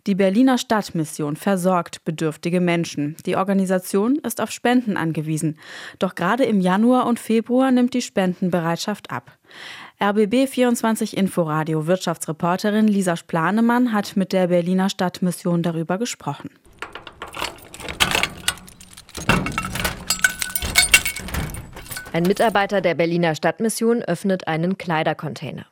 Die Berliner Stadtmission versorgt bedürftige Menschen. Die Organisation ist auf Spenden angewiesen. Doch gerade im Januar und Februar nimmt die Spendenbereitschaft ab. RBB24 Inforadio Wirtschaftsreporterin Lisa Splanemann hat mit der Berliner Stadtmission darüber gesprochen. Ein Mitarbeiter der Berliner Stadtmission öffnet einen Kleidercontainer.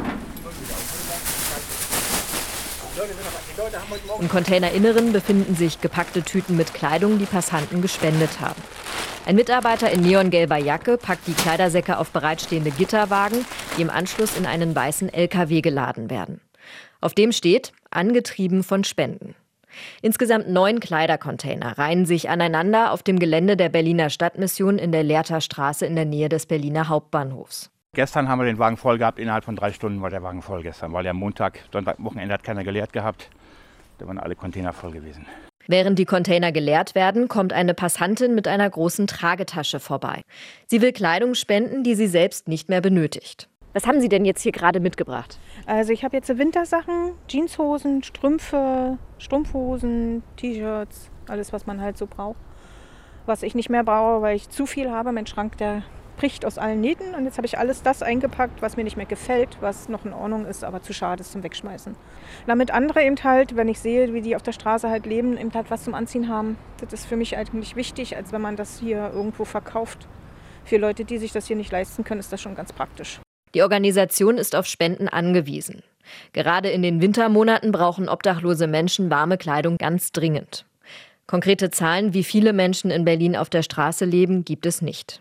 Im Containerinneren befinden sich gepackte Tüten mit Kleidung, die Passanten gespendet haben. Ein Mitarbeiter in neongelber Jacke packt die Kleidersäcke auf bereitstehende Gitterwagen, die im Anschluss in einen weißen LKW geladen werden. Auf dem steht: angetrieben von Spenden. Insgesamt 9 Kleidercontainer reihen sich aneinander auf dem Gelände der Berliner Stadtmission in der Lehrter Straße in der Nähe des Berliner Hauptbahnhofs. Gestern haben wir den Wagen voll gehabt, innerhalb von 3 Stunden war der Wagen voll gestern, weil ja Montag, Sonntag, Wochenende hat keiner geleert gehabt. Da waren alle Container voll gewesen. Während die Container geleert werden, kommt eine Passantin mit einer großen Tragetasche vorbei. Sie will Kleidung spenden, die sie selbst nicht mehr benötigt. Was haben Sie denn jetzt hier gerade mitgebracht? Also ich habe jetzt Wintersachen, Jeanshosen, Strümpfe, Strumpfhosen, T-Shirts, alles was man halt so braucht. Was ich nicht mehr brauche, weil ich zu viel habe. Mein Schrank, der bricht aus allen Nähten. Und jetzt habe ich alles das eingepackt, was mir nicht mehr gefällt, was noch in Ordnung ist, aber zu schade ist zum Wegschmeißen. Damit andere eben halt, wenn ich sehe, wie die auf der Straße halt leben, eben halt was zum Anziehen haben, das ist für mich eigentlich wichtig, als wenn man das hier irgendwo verkauft. Für Leute, die sich das hier nicht leisten können, ist das schon ganz praktisch. Die Organisation ist auf Spenden angewiesen. Gerade in den Wintermonaten brauchen obdachlose Menschen warme Kleidung ganz dringend. Konkrete Zahlen, wie viele Menschen in Berlin auf der Straße leben, gibt es nicht.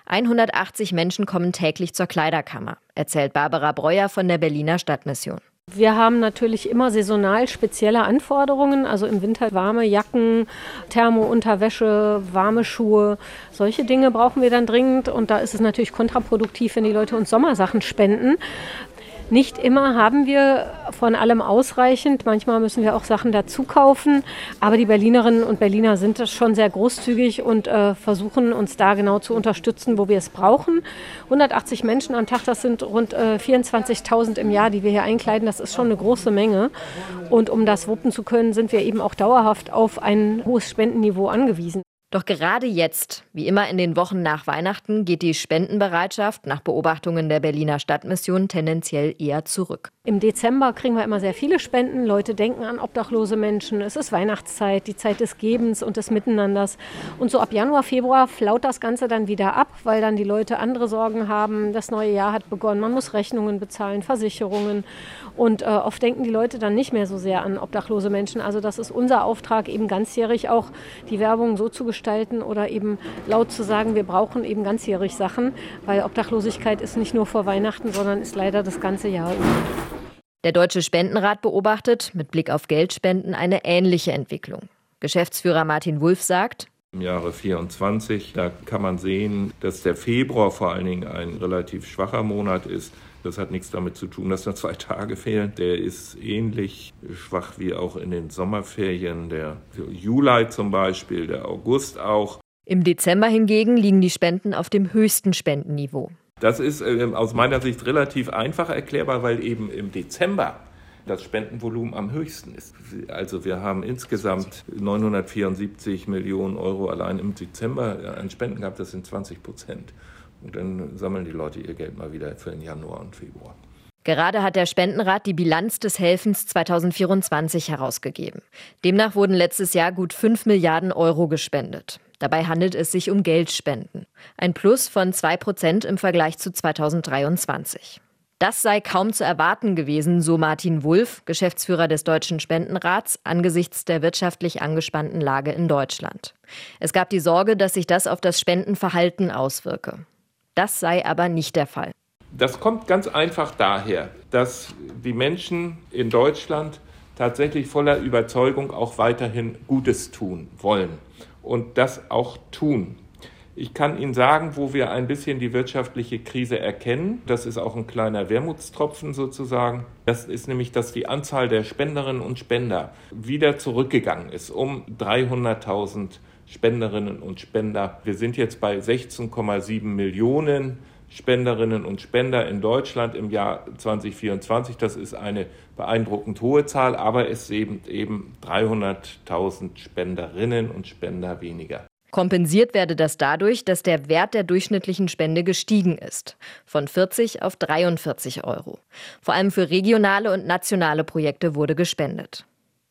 180 Menschen kommen täglich zur Kleiderkammer, erzählt Barbara Breuer von der Berliner Stadtmission. Wir haben natürlich immer saisonal spezielle Anforderungen, also im Winter warme Jacken, Thermounterwäsche, warme Schuhe. Solche Dinge brauchen wir dann dringend und da ist es natürlich kontraproduktiv, wenn die Leute uns Sommersachen spenden. Nicht immer haben wir von allem ausreichend. Manchmal müssen wir auch Sachen dazu kaufen. Aber die Berlinerinnen und Berliner sind das schon sehr großzügig und versuchen uns da genau zu unterstützen, wo wir es brauchen. 180 Menschen am Tag, das sind rund 24.000 im Jahr, die wir hier einkleiden. Das ist schon eine große Menge. Und um das wuppen zu können, sind wir eben auch dauerhaft auf ein hohes Spendenniveau angewiesen. Doch gerade jetzt, wie immer in den Wochen nach Weihnachten, geht die Spendenbereitschaft nach Beobachtungen der Berliner Stadtmission tendenziell eher zurück. Im Dezember kriegen wir immer sehr viele Spenden. Leute denken an obdachlose Menschen. Es ist Weihnachtszeit, die Zeit des Gebens und des Miteinanders. Und so ab Januar, Februar flaut das Ganze dann wieder ab, weil dann die Leute andere Sorgen haben. Das neue Jahr hat begonnen, man muss Rechnungen bezahlen, Versicherungen. Und oft denken die Leute dann nicht mehr so sehr an obdachlose Menschen. Also das ist unser Auftrag, eben ganzjährig auch die Werbung so zu gestalten oder eben laut zu sagen, wir brauchen eben ganzjährig Sachen, weil Obdachlosigkeit ist nicht nur vor Weihnachten, sondern ist leider das ganze Jahr über. Der Deutsche Spendenrat beobachtet mit Blick auf Geldspenden eine ähnliche Entwicklung. Geschäftsführer Martin Wulff sagt: Im Jahre 24, da kann man sehen, dass der Februar vor allen Dingen ein relativ schwacher Monat ist. Das hat nichts damit zu tun, dass nur 2 Tage fehlen. Der ist ähnlich schwach wie auch in den Sommerferien. Der Juli zum Beispiel, der August auch. Im Dezember hingegen liegen die Spenden auf dem höchsten Spendenniveau. Das ist aus meiner Sicht relativ einfach erklärbar, weil eben im Dezember das Spendenvolumen am höchsten ist. Also wir haben insgesamt 974 Millionen Euro allein im Dezember an Spenden gehabt, das sind 20%. Und dann sammeln die Leute ihr Geld mal wieder für den Januar und Februar. Gerade hat der Spendenrat die Bilanz des Helfens 2024 herausgegeben. Demnach wurden letztes Jahr gut 5 Milliarden Euro gespendet. Dabei handelt es sich um Geldspenden. Ein Plus von 2% im Vergleich zu 2023. Das sei kaum zu erwarten gewesen, so Martin Wulff, Geschäftsführer des Deutschen Spendenrats, angesichts der wirtschaftlich angespannten Lage in Deutschland. Es gab die Sorge, dass sich das auf das Spendenverhalten auswirke. Das sei aber nicht der Fall. Das kommt ganz einfach daher, dass die Menschen in Deutschland tatsächlich voller Überzeugung auch weiterhin Gutes tun wollen und das auch tun. Ich kann Ihnen sagen, wo wir ein bisschen die wirtschaftliche Krise erkennen. Das ist auch ein kleiner Wermutstropfen sozusagen. Das ist nämlich, dass die Anzahl der Spenderinnen und Spender wieder zurückgegangen ist, um 300.000 Spenderinnen und Spender. Wir sind jetzt bei 16,7 Millionen Spenderinnen und Spender in Deutschland im Jahr 2024. Das ist eine beeindruckend hohe Zahl, aber es sind eben 300.000 Spenderinnen und Spender weniger. Kompensiert werde das dadurch, dass der Wert der durchschnittlichen Spende gestiegen ist, von 40 auf 43 €. Vor allem für regionale und nationale Projekte wurde gespendet.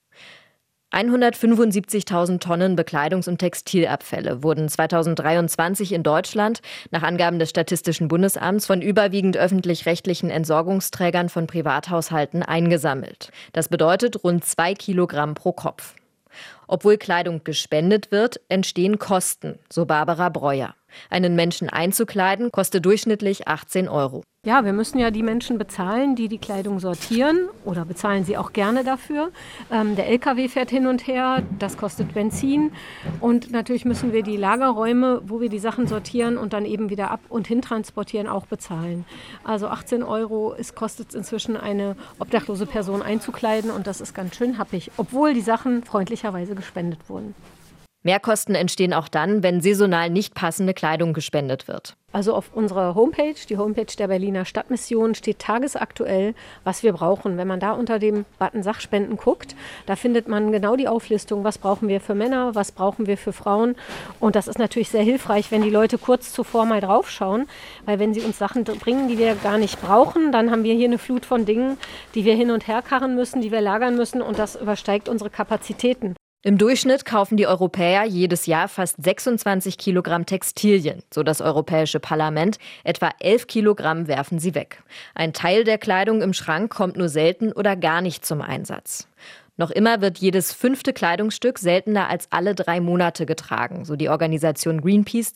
175.000 Tonnen Bekleidungs- und Textilabfälle wurden 2023 in Deutschland nach Angaben des Statistischen Bundesamts von überwiegend öffentlich-rechtlichen Entsorgungsträgern von Privathaushalten eingesammelt. Das bedeutet rund 2 Kilogramm pro Kopf. Obwohl Kleidung gespendet wird, entstehen Kosten, so Barbara Breuer. Einen Menschen einzukleiden kostet durchschnittlich 18 €. Ja, wir müssen ja die Menschen bezahlen, die die Kleidung sortieren oder bezahlen sie auch gerne dafür. Der LKW fährt hin und her, das kostet Benzin und natürlich müssen wir die Lagerräume, wo wir die Sachen sortieren und dann eben wieder ab- und hintransportieren, auch bezahlen. Also 18 € kostet es inzwischen, eine obdachlose Person einzukleiden und das ist ganz schön happig, obwohl die Sachen freundlicherweise gespendet wurden. Mehrkosten entstehen auch dann, wenn saisonal nicht passende Kleidung gespendet wird. Also auf unserer Homepage, die Homepage der Berliner Stadtmission, steht tagesaktuell, was wir brauchen. Wenn man da unter dem Button Sachspenden guckt, da findet man genau die Auflistung, was brauchen wir für Männer, was brauchen wir für Frauen. Und das ist natürlich sehr hilfreich, wenn die Leute kurz zuvor mal draufschauen, weil wenn sie uns Sachen bringen, die wir gar nicht brauchen, dann haben wir hier eine Flut von Dingen, die wir hin und her karren müssen, die wir lagern müssen und das übersteigt unsere Kapazitäten. Im Durchschnitt kaufen die Europäer jedes Jahr fast 26 Kilogramm Textilien, so das Europäische Parlament. Etwa 11 Kilogramm werfen sie weg. Ein Teil der Kleidung im Schrank kommt nur selten oder gar nicht zum Einsatz. Noch immer wird jedes 5. Kleidungsstück seltener als alle 3 Monate getragen, so die Organisation Greenpeace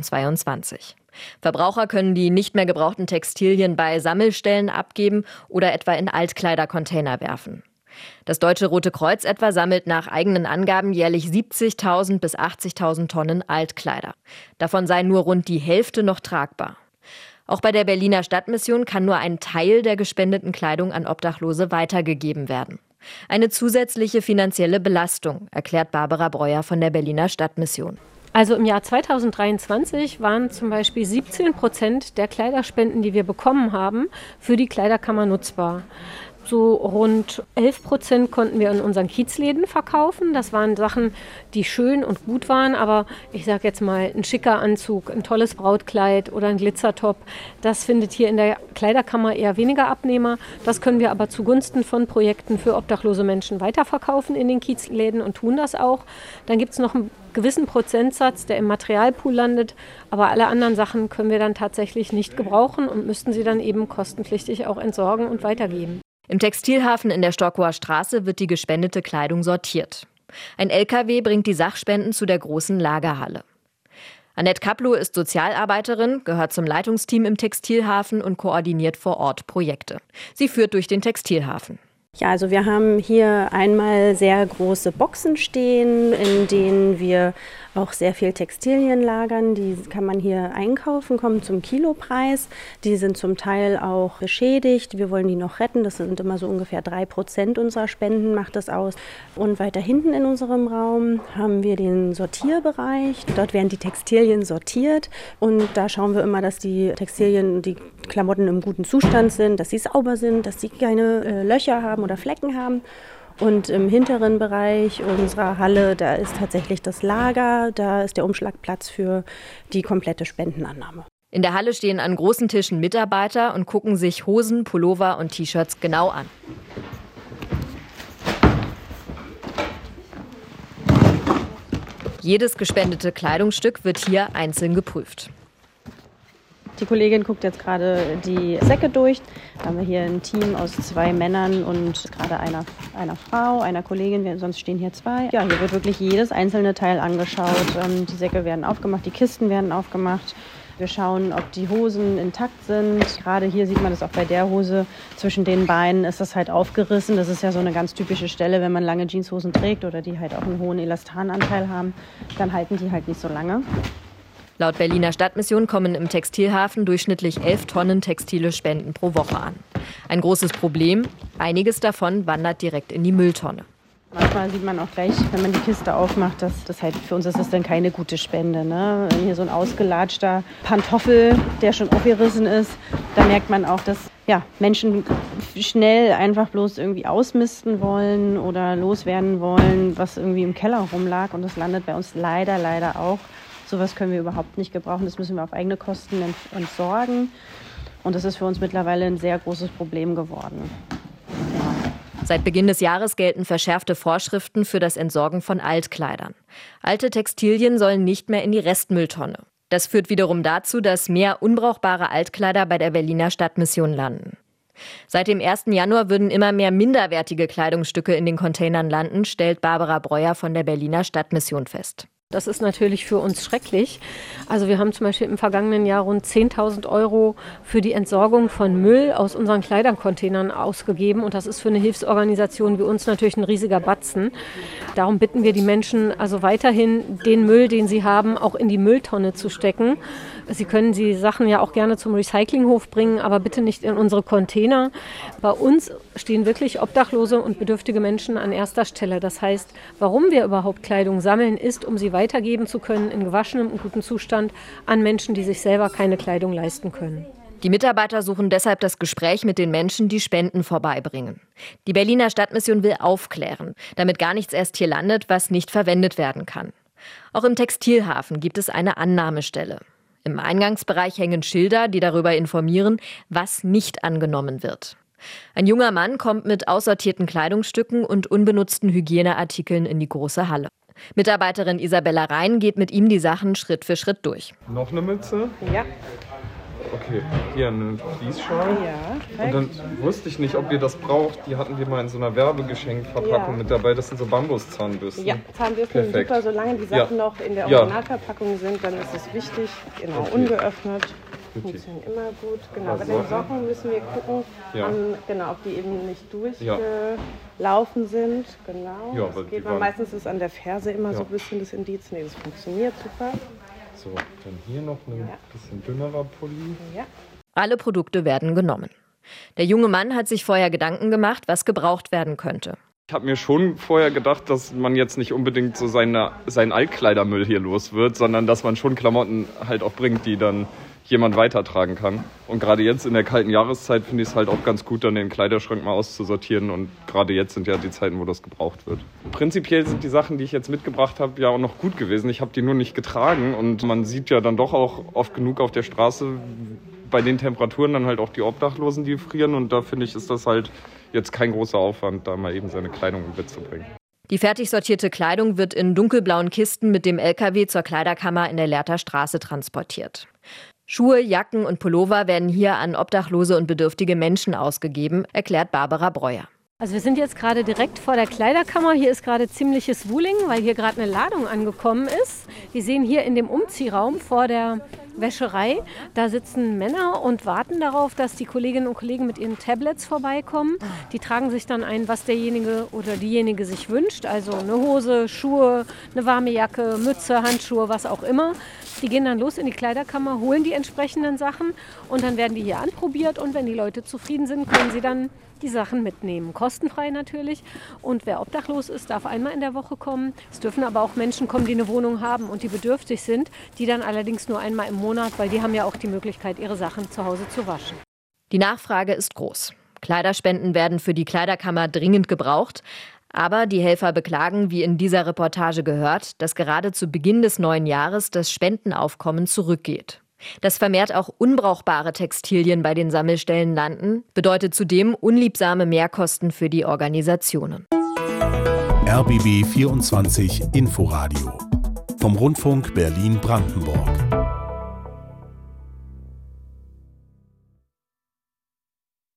2022. Verbraucher können die nicht mehr gebrauchten Textilien bei Sammelstellen abgeben oder etwa in Altkleidercontainer werfen. Das Deutsche Rote Kreuz etwa sammelt nach eigenen Angaben jährlich 70.000 bis 80.000 Tonnen Altkleider. Davon sei nur rund die Hälfte noch tragbar. Auch bei der Berliner Stadtmission kann nur ein Teil der gespendeten Kleidung an Obdachlose weitergegeben werden. Eine zusätzliche finanzielle Belastung, erklärt Barbara Breuer von der Berliner Stadtmission. Also im Jahr 2023 waren zum Beispiel 17% der Kleiderspenden, die wir bekommen haben, für die Kleiderkammer nutzbar. So rund 11% konnten wir in unseren Kiezläden verkaufen. Das waren Sachen, die schön und gut waren, aber ich sage jetzt mal, ein schicker Anzug, ein tolles Brautkleid oder ein Glitzertop, das findet hier in der Kleiderkammer eher weniger Abnehmer. Das können wir aber zugunsten von Projekten für obdachlose Menschen weiterverkaufen in den Kiezläden und tun das auch. Dann gibt es noch einen gewissen Prozentsatz, der im Materialpool landet, aber alle anderen Sachen können wir dann tatsächlich nicht gebrauchen und müssten sie dann eben kostenpflichtig auch entsorgen und weitergeben. Im Textilhafen in der Stockower Straße wird die gespendete Kleidung sortiert. Ein LKW bringt die Sachspenden zu der großen Lagerhalle. Annette Kaplow ist Sozialarbeiterin, gehört zum Leitungsteam im Textilhafen und koordiniert vor Ort Projekte. Sie führt durch den Textilhafen. Ja, also wir haben hier einmal sehr große Boxen stehen, in denen wir auch sehr viel Textilien lagern. Die kann man hier einkaufen, kommen zum Kilopreis. Die sind zum Teil auch beschädigt. Wir wollen die noch retten. Das sind immer so ungefähr 3% unserer Spenden, macht das aus. Und weiter hinten in unserem Raum haben wir den Sortierbereich. Dort werden die Textilien sortiert. Und da schauen wir immer, dass die Textilien, die Klamotten im guten Zustand sind, dass sie sauber sind, dass sie keine Löcher haben oder Flecken haben. Und im hinteren Bereich unserer Halle, da ist tatsächlich das Lager, da ist der Umschlagplatz für die komplette Spendenannahme. In der Halle stehen an großen Tischen Mitarbeiter und gucken sich Hosen, Pullover und T-Shirts genau an. Jedes gespendete Kleidungsstück wird hier einzeln geprüft. Die Kollegin guckt jetzt gerade die Säcke durch. Da haben wir hier ein Team aus 2 Männern und gerade einer Frau, einer Kollegin, sonst stehen hier 2. Ja, hier wird wirklich jedes einzelne Teil angeschaut. Die Säcke werden aufgemacht, die Kisten werden aufgemacht. Wir schauen, ob die Hosen intakt sind. Gerade hier sieht man das auch bei der Hose. Zwischen den Beinen ist das halt aufgerissen. Das ist ja so eine ganz typische Stelle, wenn man lange Jeanshosen trägt oder die halt auch einen hohen Elastananteil haben. Dann halten die halt nicht so lange. Laut Berliner Stadtmission kommen im Textilhafen durchschnittlich 11 Tonnen textile Spenden pro Woche an. Ein großes Problem, einiges davon wandert direkt in die Mülltonne. Manchmal sieht man auch gleich, wenn man die Kiste aufmacht, dass das halt für uns ist das dann keine gute Spende. Ne? Wenn hier so ein ausgelatschter Pantoffel, der schon aufgerissen ist, da merkt man auch, dass Menschen schnell einfach bloß irgendwie ausmisten wollen oder loswerden wollen, was irgendwie im Keller rumlag. Und das landet bei uns leider auch. Sowas können wir überhaupt nicht gebrauchen. Das müssen wir auf eigene Kosten entsorgen. Und das ist für uns mittlerweile ein sehr großes Problem geworden. Seit Beginn des Jahres gelten verschärfte Vorschriften für das Entsorgen von Altkleidern. Alte Textilien sollen nicht mehr in die Restmülltonne. Das führt wiederum dazu, dass mehr unbrauchbare Altkleider bei der Berliner Stadtmission landen. Seit dem 1. Januar würden immer mehr minderwertige Kleidungsstücke in den Containern landen, stellt Barbara Breuer von der Berliner Stadtmission fest. Das ist natürlich für uns schrecklich. Also wir haben zum Beispiel im vergangenen Jahr rund 10.000 € für die Entsorgung von Müll aus unseren Kleidercontainern ausgegeben. Und das ist für eine Hilfsorganisation wie uns natürlich ein riesiger Batzen. Darum bitten wir die Menschen also weiterhin, den Müll, den sie haben, auch in die Mülltonne zu stecken. Sie können die Sachen ja auch gerne zum Recyclinghof bringen, aber bitte nicht in unsere Container. Bei uns stehen wirklich obdachlose und bedürftige Menschen an erster Stelle. Das heißt, warum wir überhaupt Kleidung sammeln, ist, um sie weitergeben zu können in gewaschenem und gutem Zustand an Menschen, die sich selber keine Kleidung leisten können. Die Mitarbeiter suchen deshalb das Gespräch mit den Menschen, die Spenden vorbeibringen. Die Berliner Stadtmission will aufklären, damit gar nichts erst hier landet, was nicht verwendet werden kann. Auch im Textilhafen gibt es eine Annahmestelle. Im Eingangsbereich hängen Schilder, die darüber informieren, was nicht angenommen wird. Ein junger Mann kommt mit aussortierten Kleidungsstücken und unbenutzten Hygieneartikeln in die große Halle. Mitarbeiterin Isabella Rhein geht mit ihm die Sachen Schritt für Schritt durch. Noch eine Mütze? Ja. Okay, hier eine Fließschal. Ja, und dann wusste ich nicht, ob ihr das braucht. Die hatten wir mal in so einer Werbegeschenkverpackung mit dabei. Das sind so Bambuszahnbürsten. Ja, Zahnbürsten sind super. Solange die Sachen noch in der Originalverpackung sind, dann ist es wichtig. Genau, ungeöffnet. Funktionieren immer gut. Genau, bei den Socken müssen wir gucken, ob die eben nicht durchgelaufen sind. Genau. Ja, das geht man meistens ist an der Ferse immer so ein bisschen das Indiz. Nee, das funktioniert super. So, dann hier noch ein bisschen dünnerer Pulli. Ja. Alle Produkte werden genommen. Der junge Mann hat sich vorher Gedanken gemacht, was gebraucht werden könnte. Ich habe mir schon vorher gedacht, dass man jetzt nicht unbedingt so seinen Altkleidermüll hier los wird, sondern dass man schon Klamotten halt auch bringt, die dann jemand weitertragen kann. Und gerade jetzt in der kalten Jahreszeit finde ich es halt auch ganz gut, dann den Kleiderschrank mal auszusortieren. Und gerade jetzt sind ja die Zeiten, wo das gebraucht wird. Prinzipiell sind die Sachen, die ich jetzt mitgebracht habe, ja auch noch gut gewesen. Ich habe die nur nicht getragen. Und man sieht ja dann doch auch oft genug auf der Straße bei den Temperaturen dann halt auch die Obdachlosen, die frieren. Und da finde ich, ist das halt jetzt kein großer Aufwand, da mal eben seine Kleidung mitzubringen. Die fertig sortierte Kleidung wird in dunkelblauen Kisten mit dem LKW zur Kleiderkammer in der Lehrter Straße transportiert. Schuhe, Jacken und Pullover werden hier an obdachlose und bedürftige Menschen ausgegeben, erklärt Barbara Breuer. Also wir sind jetzt gerade direkt vor der Kleiderkammer. Hier ist gerade ziemliches Wuling, weil hier gerade eine Ladung angekommen ist. Wir sehen hier in dem Umziehraum vor der Wäscherei, da sitzen Männer und warten darauf, dass die Kolleginnen und Kollegen mit ihren Tablets vorbeikommen. Die tragen sich dann ein, was derjenige oder diejenige sich wünscht. Also eine Hose, Schuhe, eine warme Jacke, Mütze, Handschuhe, was auch immer. Die gehen dann los in die Kleiderkammer, holen die entsprechenden Sachen und dann werden die hier anprobiert. Und wenn die Leute zufrieden sind, können sie dann die Sachen mitnehmen. Kostenfrei natürlich. Und wer obdachlos ist, darf einmal in der Woche kommen. Es dürfen aber auch Menschen kommen, die eine Wohnung haben und die bedürftig sind, die dann allerdings nur einmal im Monat, weil die haben ja auch die Möglichkeit, ihre Sachen zu Hause zu waschen. Die Nachfrage ist groß. Kleiderspenden werden für die Kleiderkammer dringend gebraucht. Aber die Helfer beklagen, wie in dieser Reportage gehört, dass gerade zu Beginn des neuen Jahres das Spendenaufkommen zurückgeht. Dass vermehrt auch unbrauchbare Textilien bei den Sammelstellen landen, bedeutet zudem unliebsame Mehrkosten für die Organisationen. RBB 24 Inforadio vom Rundfunk Berlin-Brandenburg.